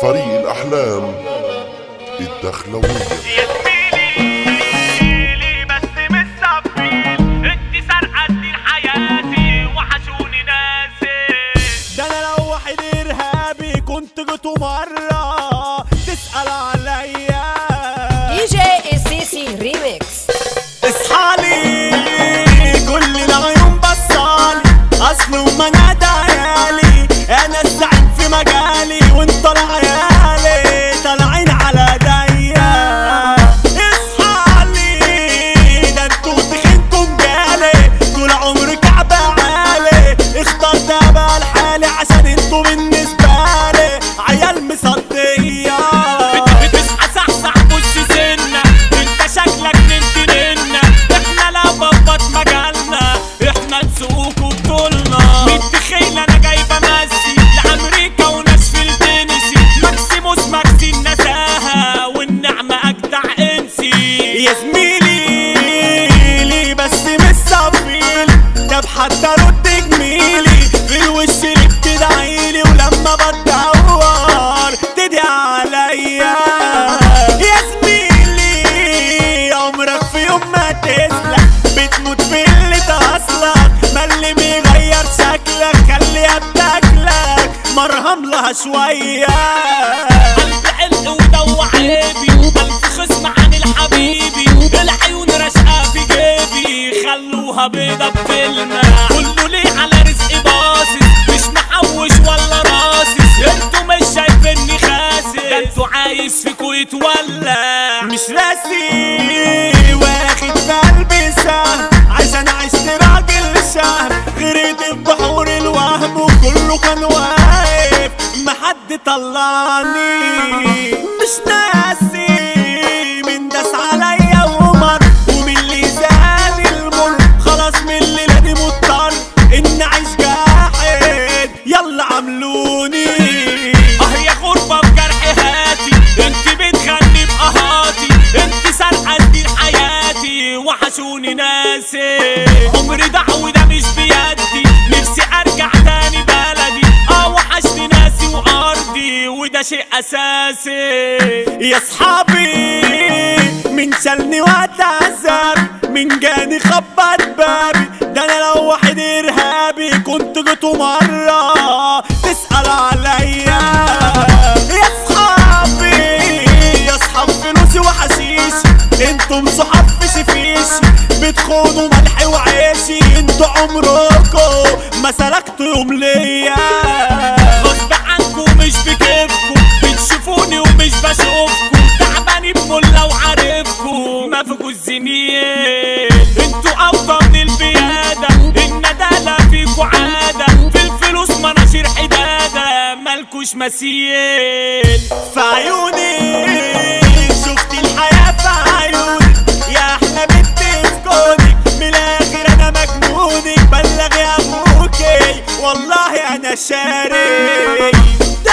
طريق الأحلام الدخلوية. يا زميلي بس مش صفيل، انت سرقة دين حياتي وحشوني ناسي. ده انا لو واحد ارهابي كنت جيتوا مرة تسأل عليا. دي جي السيسي ريميكس. اصحالي كل العيون بصالي، اصل وما نادى عيالي انا الزعيم في مجالي، وانت العيالي طالعين على ايديا. اصحالي ده انتوا تخنكم جالي، طول عمري كعب عالي، اخترت بقى لحالي عشان انتوا بالنسبة لي عيال مصدية. بتصحى صحصح بص سنة، انت شكلك نمت منا، احنا لا بابات مجالنا، احنا نسوق وبطولنا. متخيل انا جايبة ميسي لامريكا وناشفيل تينيسي، ماكسيموس ماكسي النزاهة والنعمة اجدع انسي. يا زميلي ليه بس مش صفيل، طب حتى رد جميلي في الوش اللي بتدعيلي، ولما بدور تدعي عليا. يا زميلي عمرك في يوم ما تسلك، بتموت في اللي تصلك، ما اللي بيغير شكلك خليها بتاكلك مرهم لها شوية. قلب علق ودوع عيبي، ألف خصم عن الحبيبي، العيون رشقة في جيبي خلوها بيضة بكلمة. كله ليه على رزق باصص، مش محوش ولا راصص، انتوا مش شايفيني خاسس، ده انتوا عايز فيكوا يتولى. مش راسي واخد في قلبي سهم، عشان عشت راجل شهم، غرقت في بحور الوهم وكله كان واقف محد طلعني. مش ناسي من داس عليا ومر، ومن اللي زال المر، خلاص من الليلة دي مضطر ان اعيش جاحد، يلا عملوني. يا غربة بجرح هاتي، انت بتغني بقهاتي، انت سرقة دين حياتي وحشوني ناسي. عمري دعوة ده مش بيدي، نفسي ارجع تاني بلدي، وحشني ناسي وارضي وده شيء اساسي. يا صحابي من شالني واتعذب، من جاني خبط بابي، ده انا لو واحد ارهابي كنت جيتوا مرة تسأل عليا. يا صحابي يا صحاب فلوسي وحشيش، انتم صحاب فيش بتخونوا ملحي وعيشي، انتوا عمركم ما سلكتوا يوم ليا. غصب عنكم مش بكيفكم، بتشوفوني ومش بشوفكم، تعباني بملا وعارفكم ما فيكوا الزميل، انتوا اوطى من البيادة، الندالة فيكوا عادة، في الفلوس مناشير حدادة مالكوش مثيل. في عيوني شفت الحياة في عيوني، يا احلى بنت في كونك، من الاخر انا مجنونك، بلغ يا ابوكي والله انا شاري. ده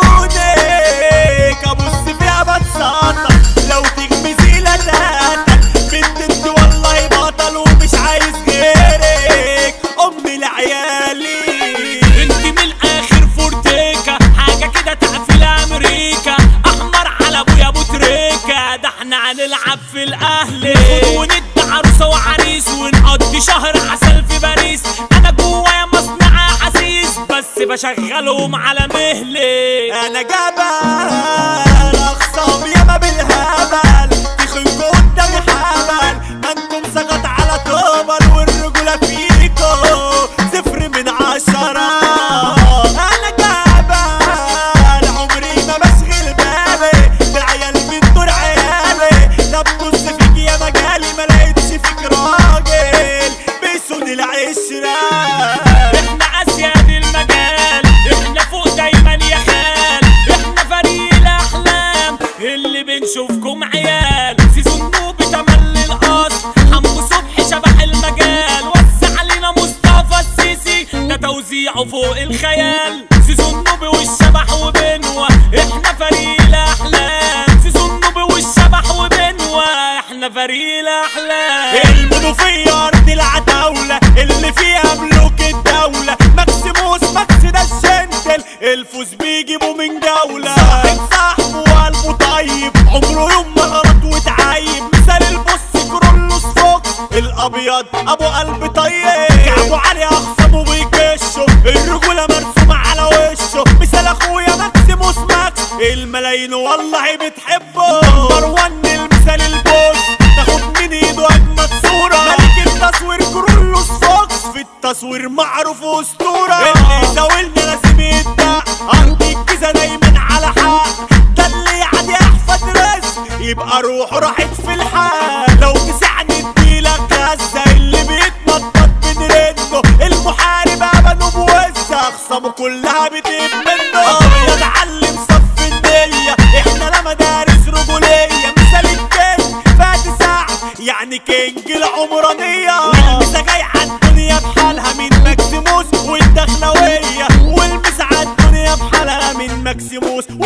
عيونك ابص فيها بتسطر، لو تغمزي لا تقتل، بنت انت والله بطل ومش عايز غيرك ام لعيالي. انت من الاخر فورتيكا، حاجة كده تقفل امريكا، احمر على ابويا ابو تريكا، ده احنا هنلعب في الاهلي، وندي عروسة وعريس ونقضي شهر عسل في باريس. انا جوايا مصنع حسيس بس بشغلهم على مهلي. انا جبل اخصام ياما بالهبل، تخنكوا قدامي حبل، ما انتم سقط على طبل، والرجولة فيكوا 0 من 10. انا جبل عمري ما بشغل بالي، بعيال من دور عيالي، لا ببص فيك يا مجالي، ما لقيتش فيك راجل بيسون العشرة. احنا اسياد المجال، احنا فوق دايما يا خال، احنا فريق الاحلام اللي بنشوفكم عيال. سيزون نوبي تملي الاصل، حمو صبحي شبح المجال، وسع علينا مصطفى السيسي ده توزيعه فوق الخيال. سيزون نوبي والشبح وبنوة، احنا فريق الاحلام. سيزون نوبي والشبح وبنوة، احنا فريق الاحلام. المنوفية ارض العتاولة اللي فيها ملوك الدولة، ماكسيموس ماكس ده الجنتل، الفوز بيجيبوا من جولة. والملايين والله بتحبه. نمبر 1 المثال البوس، تاخد من ايده اجمد صورة. ملك التصوير كرولوس فوكس، في التصوير معروف اسطورة. اللي يزاولني لازم يدع، عندي الجيزة دايما على حق. ده اللي يعدي احفاد رزق، يبقى روحه راحت في الحال. لو تسعني اديلك غزة، اللي بيتنطط بنرنه. المحارب ابنه بوزة، اخصامه كلها بتقب منه. ابيض علم صف النية، احنا لا مدارس رجولية. مثال الكينج فادي سعد، يعني كينج العمرانية. والمسا جاي عالدنيا بحالها من ماكسيموس والدخلوية. والمسا عالدنيا بحالها من ماكسيموس